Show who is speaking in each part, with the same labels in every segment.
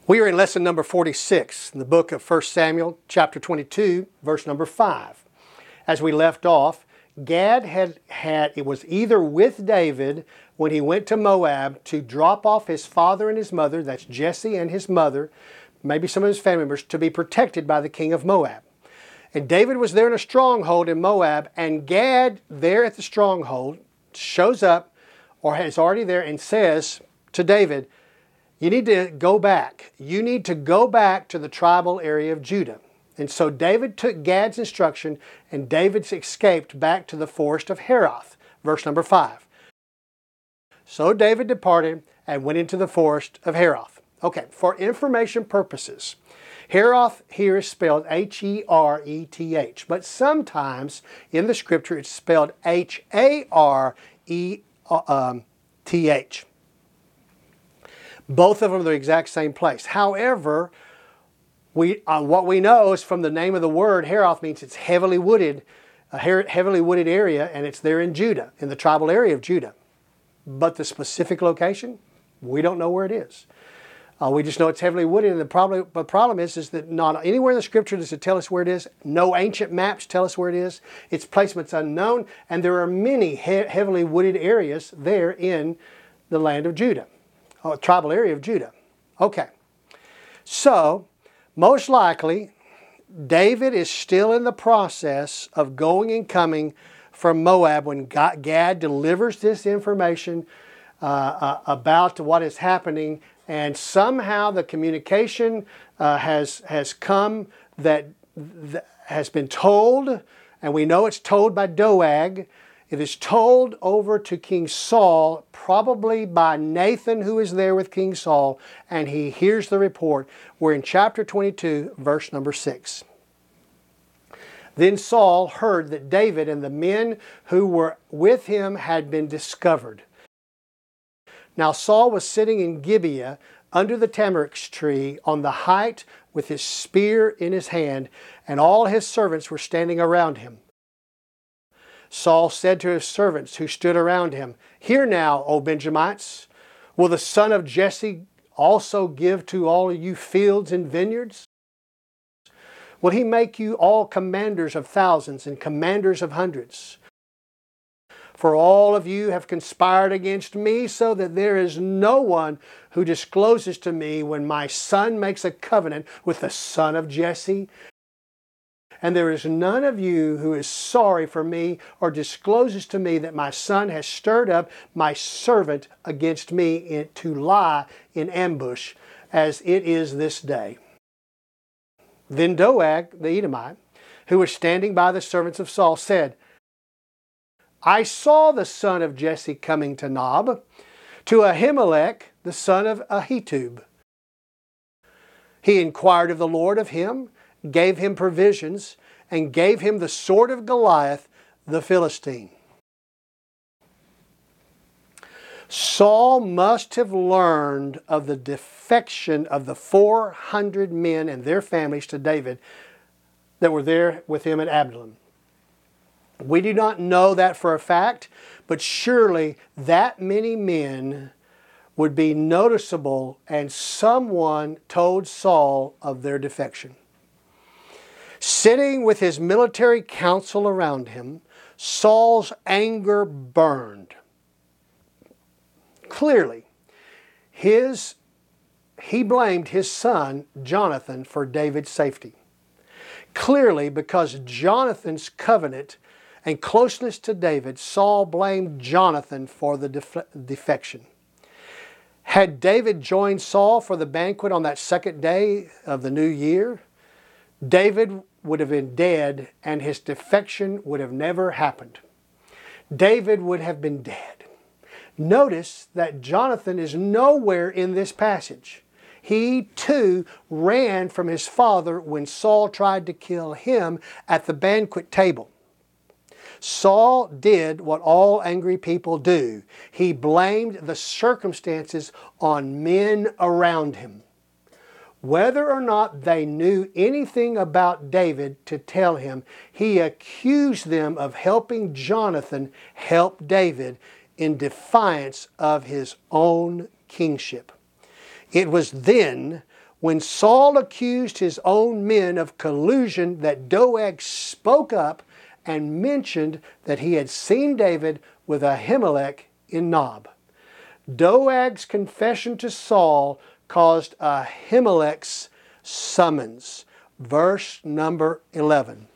Speaker 1: We are in lesson number 46 in the book of 1 Samuel, chapter 22, verse number 5. As we left off, Gad it was either with David when he went to Moab to drop off his father and his mother, that's Jesse and his mother, maybe some of his family members, to be protected by the king of Moab. And David was there in a stronghold in Moab, and Gad there at the stronghold shows up, or is already there, and says to David, you need to go back. You need to go back to the tribal area of Judah. And so David took Gad's instruction, and David escaped back to the forest of Heroth. Verse number 5. So David departed and went into the forest of Heroth. Okay, for information purposes, Heroth here is spelled H-E-R-E-T-H. But sometimes in the scripture it's spelled H-A-R-E-T-H. Both of them are the exact same place. However, what we know is from the name of the word, Heroth means it's heavily wooded, a heavily wooded area, and it's there in Judah, in the tribal area of Judah. But the specific location, we don't know where it is. We just know it's heavily wooded, and the problem is that not anywhere in the scripture does it tell us where it is. No ancient maps tell us where it is. Its placement's unknown, and there are many heavily wooded areas there in the land of Judah. Tribal area of Judah. Okay, so most likely David is still in the process of going and coming from Moab when Gad delivers this information about what is happening, and somehow the communication has come that has been told, and we know it's told by Doeg. It is told over to King Saul, probably by Nathan, who is there with King Saul, and he hears the report. We're in chapter 22, verse number 6. Then Saul heard that David and the men who were with him had been discovered. Now Saul was sitting in Gibeah under the tamarisk tree on the height with his spear in his hand, and all his servants were standing around him. Saul said to his servants who stood around him, "Hear now, O Benjamites, will the son of Jesse also give to all of you fields and vineyards? Will he make you all commanders of thousands and commanders of hundreds? For all of you have conspired against me, so that there is no one who discloses to me when my son makes a covenant with the son of Jesse. And there is none of you who is sorry for me or discloses to me that my son has stirred up my servant against me to lie in ambush, as it is this day." Then Doeg, the Edomite, who was standing by the servants of Saul, said, "I saw the son of Jesse coming to Nob, to Ahimelech, the son of Ahitub. He inquired of the Lord of him, gave him provisions, and gave him the sword of Goliath the Philistine." Saul must have learned of the defection of the 400 men and their families to David that were there with him at Adullam. We do not know that for a fact, but surely that many men would be noticeable, and someone told Saul of their defection. Sitting with his military council around him, Saul's anger burned. Clearly, he blamed his son Jonathan for David's safety. Clearly, because Jonathan's covenant and closeness to David, Saul blamed Jonathan for the defection. Had David joined Saul for the banquet on that second day of the new year, David would have been dead, and his defection would have never happened. David would have been dead. Notice that Jonathan is nowhere in this passage. He too ran from his father when Saul tried to kill him at the banquet table. Saul did what all angry people do. He blamed the circumstances on men around him. Whether or not they knew anything about David to tell him, he accused them of helping Jonathan help David in defiance of his own kingship. It was then When Saul accused his own men of collusion, that Doeg spoke up and mentioned that he had seen David with Ahimelech in Nob. Doeg's confession to Saul caused Ahimelech's summons. Verse number 11.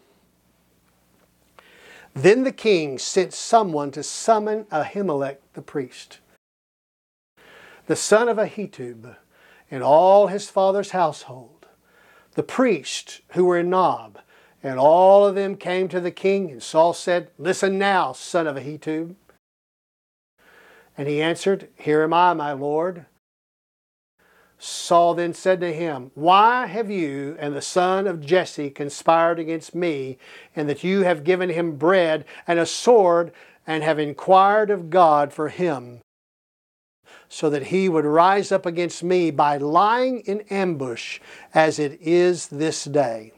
Speaker 1: Then the king sent someone to summon Ahimelech the priest, the son of Ahitub, and all his father's household, the priests who were in Nob, and all of them came to the king. And Saul said, "Listen now, son of Ahitub." And he answered, "Here am I, my lord." Saul then said to him, "Why have you and the son of Jesse conspired against me, and that you have given him bread and a sword, and have inquired of God for him, so that he would rise up against me by lying in ambush, as it is this day?"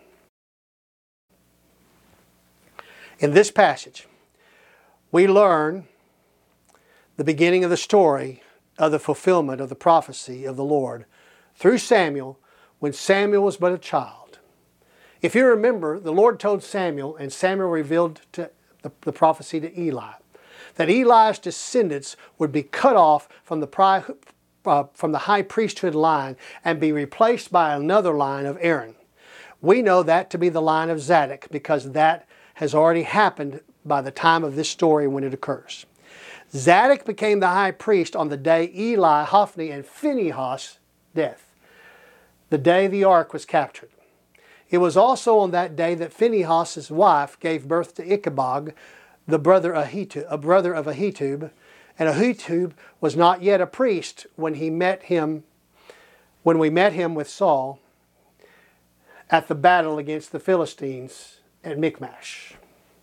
Speaker 1: In this passage, we learn the beginning of the story of the fulfillment of the prophecy of the Lord through Samuel, when Samuel was but a child. If you remember, the Lord told Samuel, and Samuel revealed the prophecy to Eli, that Eli's descendants would be cut off from the high priesthood line and be replaced by another line of Aaron. We know that to be the line of Zadok, because that has already happened by the time of this story when it occurs. Zadok became the high priest on the day Eli, Hophni, and Phinehas' death, the day the ark was captured. It was also on that day that Phinehas' wife gave birth to Ichabod, a brother of Ahitub, and Ahitub was not yet a priest when we met him with Saul at the battle against the Philistines at Michmash.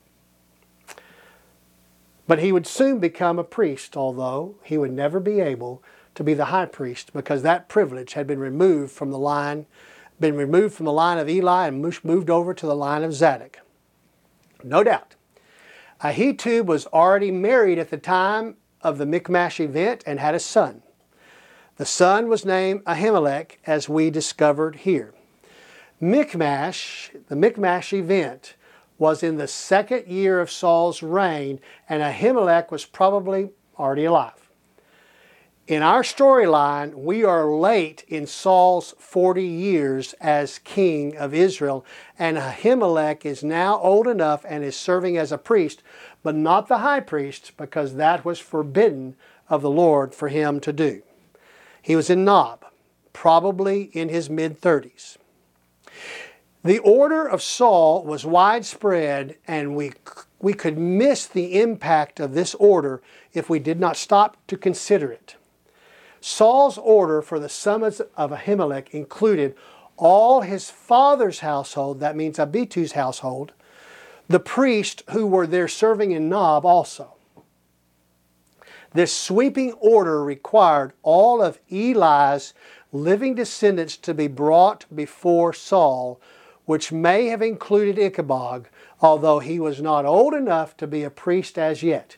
Speaker 1: But he would soon become a priest, although he would never be able to be the high priest, because that privilege had been removed from the line of Eli and moved over to the line of Zadok. No doubt, Ahitub was already married at the time of the Michmash event and had a son. The son was named Ahimelech, as we discovered here. The Michmash event was in the second year of Saul's reign, and Ahimelech was probably already alive. In our storyline, we are late in Saul's 40 years as king of Israel, and Ahimelech is now old enough and is serving as a priest, but not the high priest, because that was forbidden of the Lord for him to do. He was in Nob, probably in his mid-30s. The order of Saul was widespread, and we could miss the impact of this order if we did not stop to consider it. Saul's order for the summons of Ahimelech included all his father's household, that means Abitu's household, the priests who were there serving in Nob also. This sweeping order required all of Eli's living descendants to be brought before Saul, which may have included Ichabod, although he was not old enough to be a priest as yet.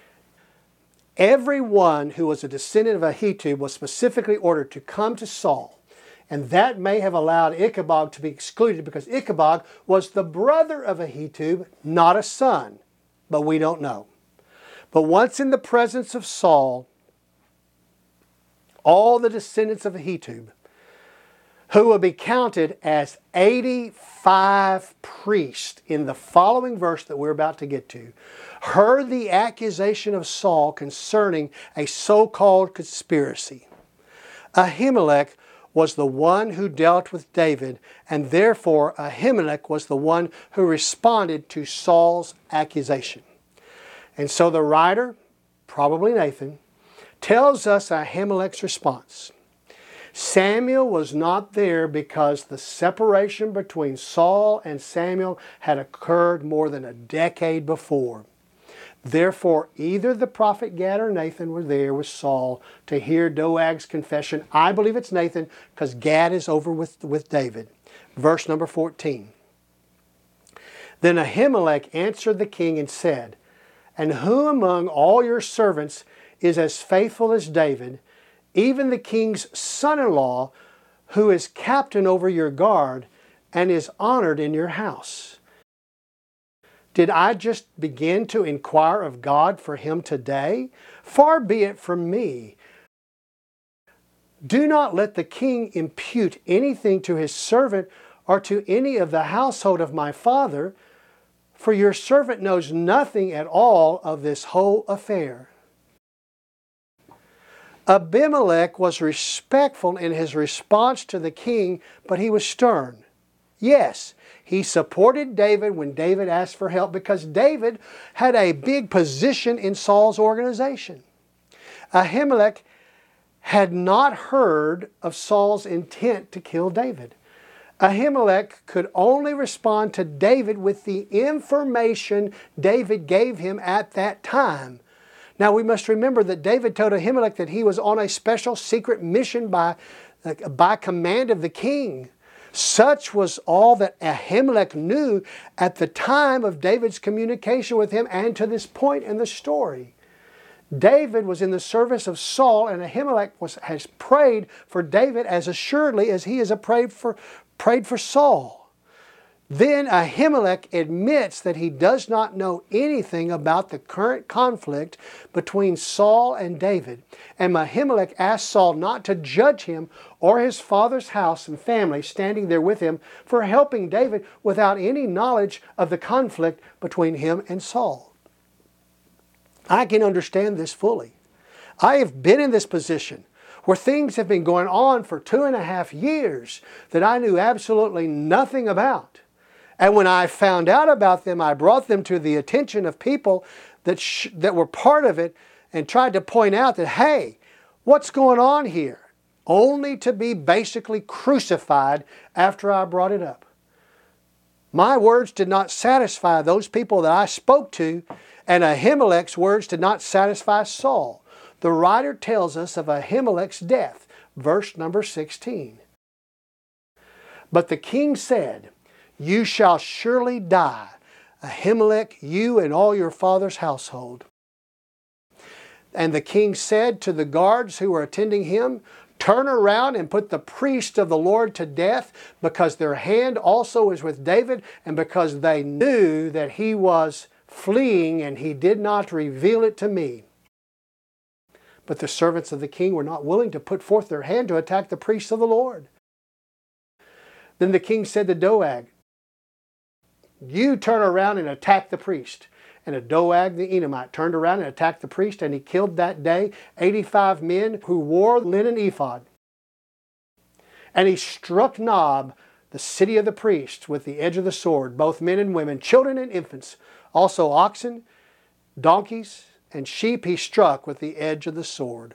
Speaker 1: Everyone who was a descendant of Ahitub was specifically ordered to come to Saul, and that may have allowed Ichabod to be excluded, because Ichabod was the brother of Ahitub, not a son, but we don't know. But once in the presence of Saul, all the descendants of Ahitub, who will be counted as 85 priests in the following verse that we're about to get to, heard the accusation of Saul concerning a so-called conspiracy. Ahimelech was the one who dealt with David, and therefore Ahimelech was the one who responded to Saul's accusation. And so the writer, probably Nathan, tells us Ahimelech's response. Samuel was not there because the separation between Saul and Samuel had occurred more than a decade before. Therefore, either the prophet Gad or Nathan were there with Saul to hear Doeg's confession. I believe it's Nathan, because Gad is over with David. Verse number 14. Then Ahimelech answered the king and said, "And who among all your servants is as faithful as David, even the king's son-in-law, who is captain over your guard and is honored in your house. Did I just begin to inquire of God for him today? Far be it from me. Do not let the king impute anything to his servant or to any of the household of my father, for your servant knows nothing at all of this whole affair. Abimelech was respectful in his response to the king, but he was stern. Yes, he supported David when David asked for help because David had a big position in Saul's organization. Ahimelech had not heard of Saul's intent to kill David. Ahimelech could only respond to David with the information David gave him at that time. Now we must remember that David told Ahimelech that he was on a special secret mission by command of the king. Such was all that Ahimelech knew at the time of David's communication with him and to this point in the story. David was in the service of Saul, and Ahimelech has prayed for David as assuredly as he has prayed for Saul. Then Ahimelech admits that he does not know anything about the current conflict between Saul and David. And Ahimelech asks Saul not to judge him or his father's house and family standing there with him for helping David without any knowledge of the conflict between him and Saul. I can understand this fully. I have been in this position where things have been going on for 2.5 years that I knew absolutely nothing about. And when I found out about them, I brought them to the attention of people that were part of it and tried to point out that, hey, what's going on here? Only to be basically crucified after I brought it up. My words did not satisfy those people that I spoke to, and Ahimelech's words did not satisfy Saul. The writer tells us of Ahimelech's death, verse number 16. But the king said, "You shall surely die, Ahimelech, you and all your father's household." And the king said to the guards who were attending him, "Turn around and put the priest of the Lord to death, because their hand also is with David, and because they knew that he was fleeing, and he did not reveal it to me." But the servants of the king were not willing to put forth their hand to attack the priests of the Lord. Then the king said to Doeg, "You turn around and attack the priest." And Doeg the Edomite turned around and attacked the priest, and he killed that day 85 men who wore linen ephod. And he struck Nob, the city of the priests, with the edge of the sword, both men and women, children and infants, also oxen, donkeys, and sheep he struck with the edge of the sword.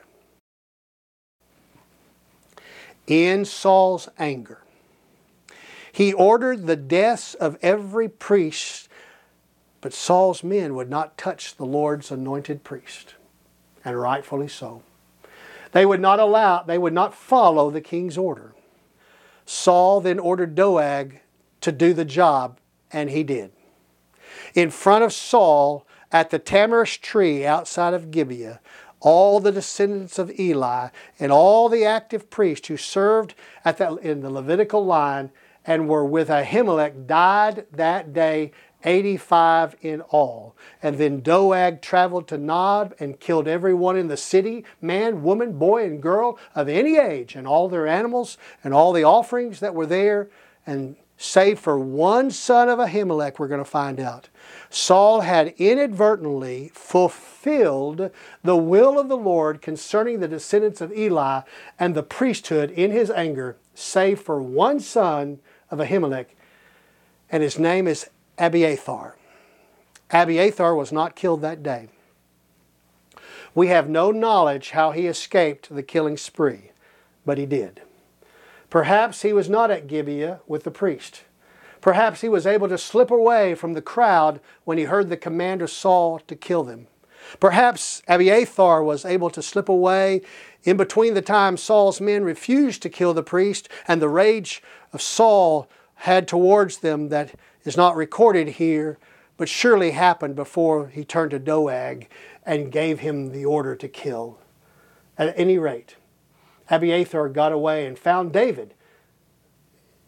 Speaker 1: In Saul's anger, he ordered the deaths of every priest, but Saul's men would not touch the Lord's anointed priest, and rightfully so. They would not follow the king's order. Saul then ordered Doeg to do the job, and he did. In front of Saul, at the tamarisk tree outside of Gibeah, all the descendants of Eli and all the active priests who served in the Levitical line and were with Ahimelech died that day, 85 in all. And then Doeg traveled to Nob and killed everyone in the city, man, woman, boy, and girl of any age, and all their animals and all the offerings that were there, and save for one son of Ahimelech, we're going to find out. Saul had inadvertently fulfilled the will of the Lord concerning the descendants of Eli and the priesthood in his anger, save for one son of Ahimelech, and his name is Abiathar. Abiathar was not killed that day. We have no knowledge how he escaped the killing spree, but he did. Perhaps he was not at Gibeah with the priest. Perhaps he was able to slip away from the crowd when he heard the command of Saul to kill them. Perhaps Abiathar was able to slip away in between the time Saul's men refused to kill the priest and the rage of Saul had towards them that is not recorded here, but surely happened before he turned to Doeg and gave him the order to kill. At any rate, Abiathar got away and found David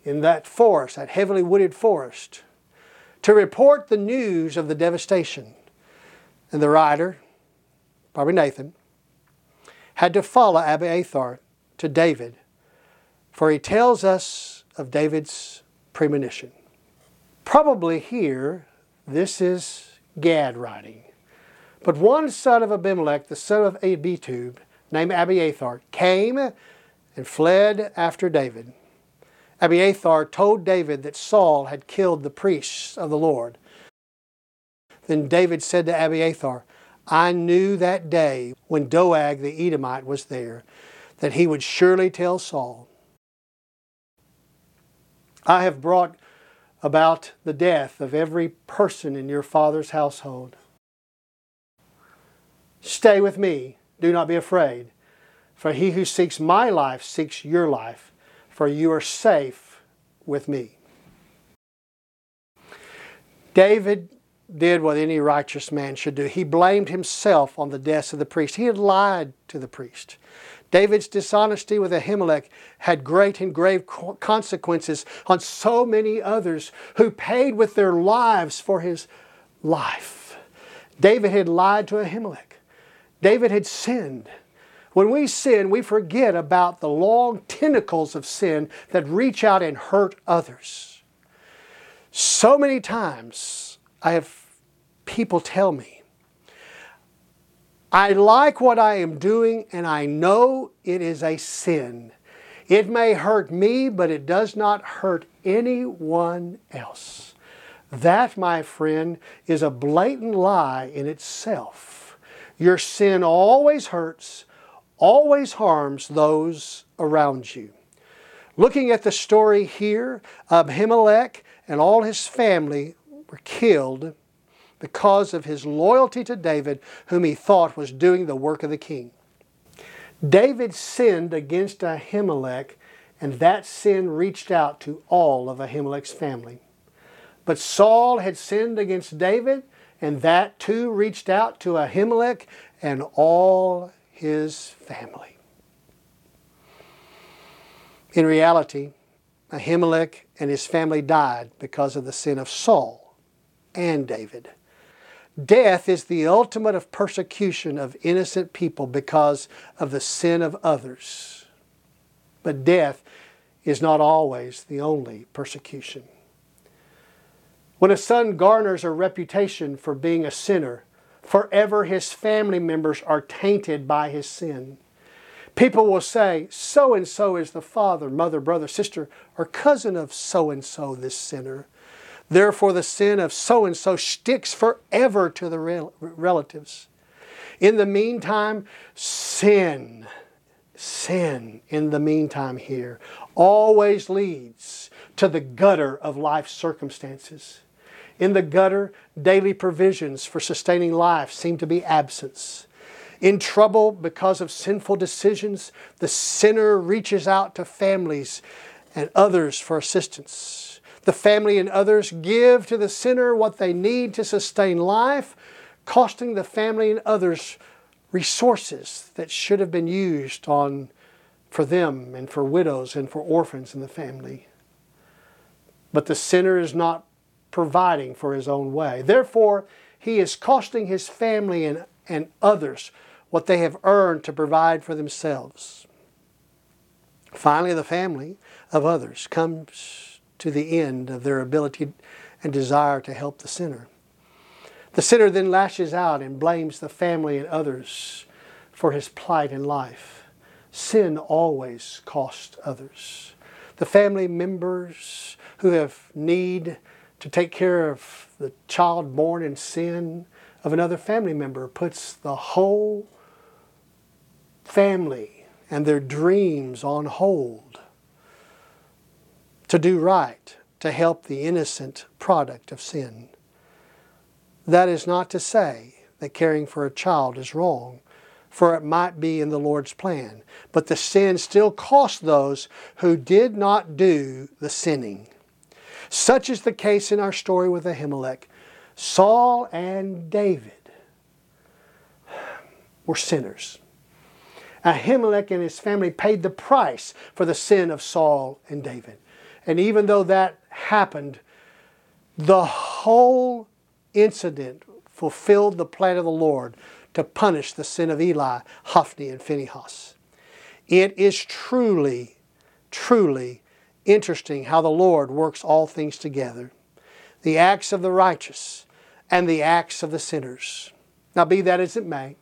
Speaker 1: in that forest, that heavily wooded forest, to report the news of the devastation. And the writer, probably Nathan, had to follow Abiathar to David, for he tells us of David's premonition. Probably here, this is Gad writing. But one son of Abimelech, the son of Abitub, named Abiathar, came and fled after David. Abiathar told David that Saul had killed the priests of the Lord. Then David said to Abiathar, I knew that day when Doeg the Edomite was there, that he would surely tell Saul. I have brought about the death of every person in your father's household. Stay with me, do not be afraid, for he who seeks my life seeks your life, for you are safe with me. David did what any righteous man should do. He blamed himself on the deaths of the priest. He had lied to the priest. David's dishonesty with Ahimelech had great and grave consequences on so many others who paid with their lives for his life. David had lied to Ahimelech. David had sinned. When we sin, we forget about the long tentacles of sin that reach out and hurt others. So many times I have people tell me, I like what I am doing and I know it is a sin. It may hurt me, but it does not hurt anyone else. That, my friend, is a blatant lie in itself. Your sin always hurts, always harms those around you. Looking at the story here, Abimelech and all his family were killed because of his loyalty to David, whom he thought was doing the work of the king. David sinned against Ahimelech, and that sin reached out to all of Ahimelech's family. But Saul had sinned against David, and that too reached out to Ahimelech and all his family. In reality, Ahimelech and his family died because of the sin of Saul and David. Death is the ultimate of persecution of innocent people because of the sin of others. But death is not always the only persecution. When a son garners a reputation for being a sinner, forever his family members are tainted by his sin. People will say, so-and-so is the father, mother, brother, sister, or cousin of so-and-so, this sinner. Therefore, the sin of so-and-so sticks forever to the relatives. In the meantime, sin in the meantime here always leads to the gutter of life's circumstances. In the gutter, daily provisions for sustaining life seem to be absent. In trouble because of sinful decisions, the sinner reaches out to families and others for assistance. The family and others give to the sinner what they need to sustain life, costing the family and others resources that should have been used for them and for widows and for orphans in the family. But the sinner is not providing for his own way. Therefore, he is costing his family and others what they have earned to provide for themselves. Finally, the family of others comes to the end of their ability and desire to help the sinner. The sinner then lashes out and blames the family and others for his plight in life. Sin always costs others. The family members who have need to take care of the child born in sin of another family member puts the whole family and their dreams on hold to do right, to help the innocent product of sin. That is not to say that caring for a child is wrong, for it might be in the Lord's plan. But the sin still cost those who did not do the sinning. Such is the case in our story with Ahimelech. Saul and David were sinners. Ahimelech and his family paid the price for the sin of Saul and David. And even though that happened, the whole incident fulfilled the plan of the Lord to punish the sin of Eli, Hophni, and Phinehas. It is truly, truly interesting how the Lord works all things together. The acts of the righteous and the acts of the sinners. Now be that as it may,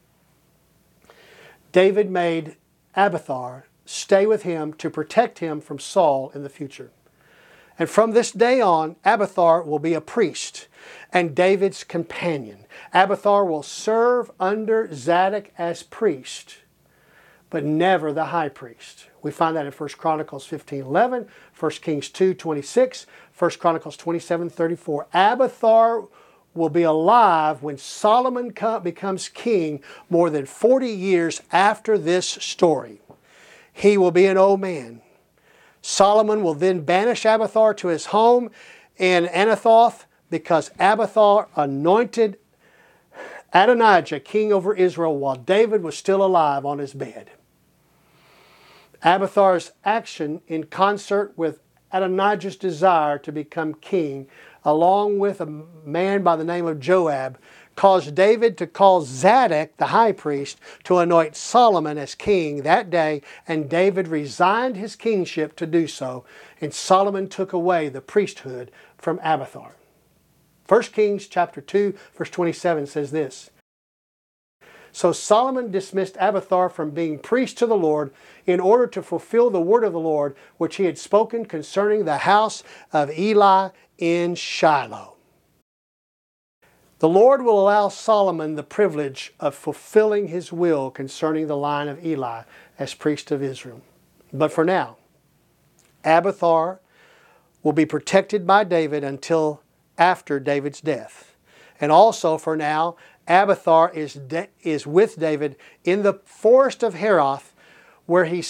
Speaker 1: David made Abiathar stay with him to protect him from Saul in the future. And from this day on, Abiathar will be a priest and David's companion. Abiathar will serve under Zadok as priest, but never the high priest. We find that in 1 Chronicles 15:11, 1 Kings 2:26, 1 Chronicles 27:34. Abiathar will be alive when Solomon becomes king more than 40 years after this story. He will be an old man. Solomon will then banish Abiathar to his home in Anathoth because Abiathar anointed Adonijah king over Israel while David was still alive on his bed. Abiathar's action in concert with Adonijah's desire to become king, along with a man by the name of Joab, caused David to call Zadok, the high priest, to anoint Solomon as king that day, and David resigned his kingship to do so, and Solomon took away the priesthood from Abiathar. 1 Kings chapter 2, verse 27 says this, "So Solomon dismissed Abiathar from being priest to the Lord in order to fulfill the word of the Lord, which he had spoken concerning the house of Eli in Shiloh." The Lord will allow Solomon the privilege of fulfilling his will concerning the line of Eli as priest of Israel. But for now, Abiathar will be protected by David until after David's death. And also for now, Abiathar is with David in the forest of Heroth, where he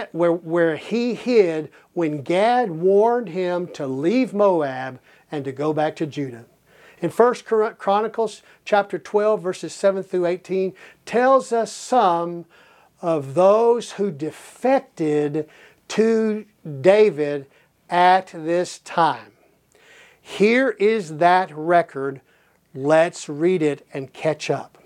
Speaker 1: hid when Gad warned him to leave Moab and to go back to Judah. In 1 Chronicles chapter 12, verses 7 through 18, tells us some of those who defected to David at this time. Here is that record. Let's read it and catch up.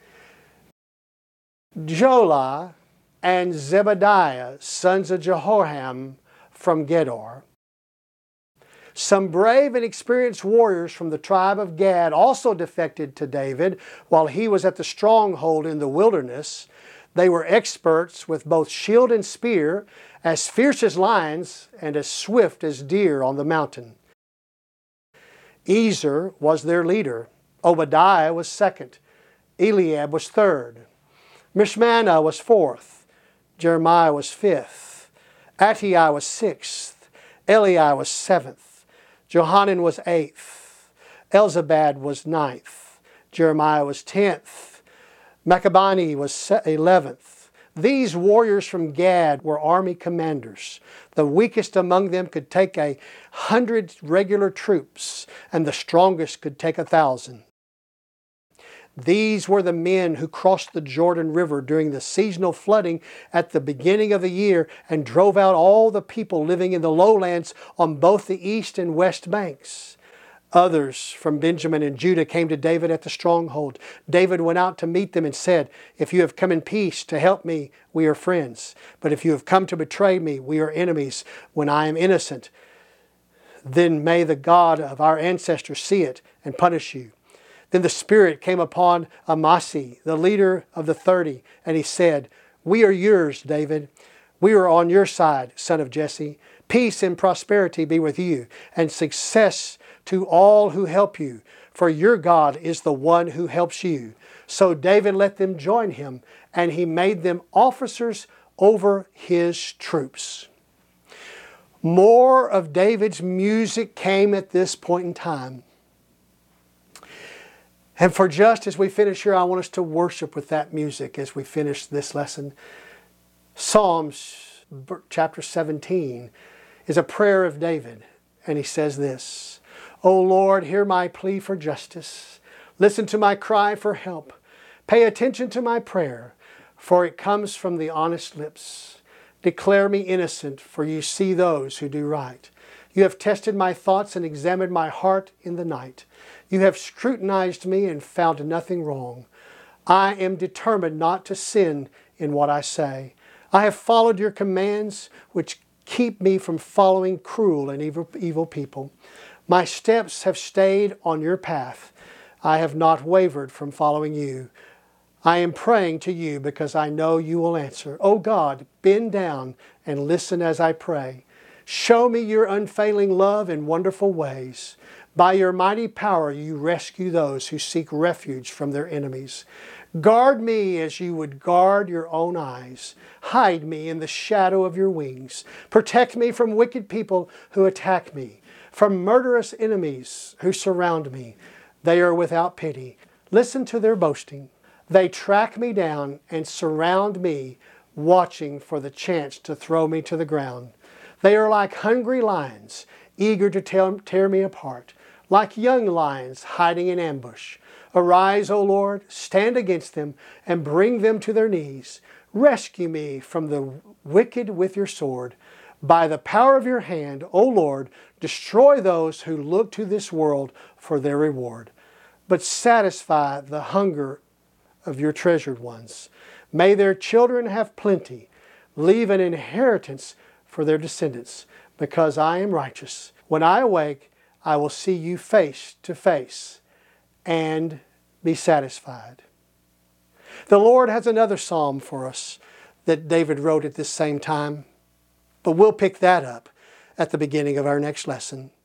Speaker 1: Jolah and Zebediah, sons of Jehoram from Gedor. Some brave and experienced warriors from the tribe of Gad also defected to David while he was at the stronghold in the wilderness. They were experts with both shield and spear, as fierce as lions and as swift as deer on the mountain. Ezer was their leader. Obadiah was second. Eliab was third. Mishmannah was fourth. Jeremiah was fifth. Attai was sixth. Eli was seventh. Johanan was eighth. Elzabad was ninth. Jeremiah was 10th. Machabani was 11th. These warriors from Gad were army commanders. The weakest among them could take 100 regular troops, and the strongest could take 1,000. These were the men who crossed the Jordan River during the seasonal flooding at the beginning of the year and drove out all the people living in the lowlands on both the east and west banks. Others from Benjamin and Judah came to David at the stronghold. David went out to meet them and said, "If you have come in peace to help me, we are friends. But if you have come to betray me, we are enemies when I am innocent. Then may the God of our ancestors see it and punish you." Then the Spirit came upon Amasai, the leader of the 30, and he said, "We are yours, David. We are on your side, son of Jesse. Peace and prosperity be with you, and success to all who help you, for your God is the one who helps you." So David let them join him, and he made them officers over his troops. More of David's music came at this point in time. And for just as we finish here, I want us to worship with that music as we finish this lesson. Psalms chapter 17 is a prayer of David, and he says this, "O Lord, hear my plea for justice. Listen to my cry for help. Pay attention to my prayer, for it comes from the honest lips. Declare me innocent, for you see those who do right. You have tested my thoughts and examined my heart in the night. You have scrutinized me and found nothing wrong. I am determined not to sin in what I say. I have followed your commands, which keep me from following cruel and evil people. My steps have stayed on your path. I have not wavered from following you. I am praying to you because I know you will answer. O God, bend down and listen as I pray. Show me your unfailing love and wonderful ways. By your mighty power, you rescue those who seek refuge from their enemies. Guard me as you would guard your own eyes. Hide me in the shadow of your wings. Protect me from wicked people who attack me, from murderous enemies who surround me. They are without pity. Listen to their boasting. They track me down and surround me, watching for the chance to throw me to the ground. They are like hungry lions, eager to tear me apart, like young lions hiding in ambush. Arise, O Lord, stand against them and bring them to their knees. Rescue me from the wicked with your sword. By the power of your hand, O Lord, destroy those who look to this world for their reward. But satisfy the hunger of your treasured ones. May their children have plenty. Leave an inheritance for their descendants, because I am righteous. When I awake, I will see you face to face and be satisfied. The Lord has another psalm for us that David wrote at this same time, but we'll pick that up at the beginning of our next lesson.